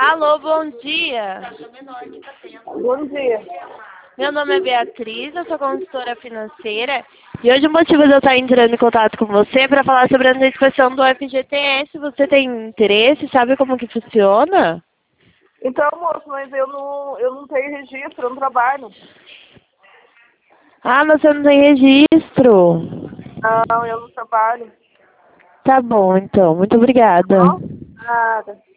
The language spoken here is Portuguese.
Alô, bom dia. Bom dia. Meu nome é Beatriz, eu sou consultora financeira e hoje o motivo de eu estar entrando em contato com você é para falar sobre a antecipação do FGTS. Você tem interesse? Sabe como que funciona? Então, moço, mas eu não tenho registro, eu não trabalho. Ah, você não tem registro. Não, eu não trabalho. Tá bom, então. Muito obrigada. Tá bom? Nada.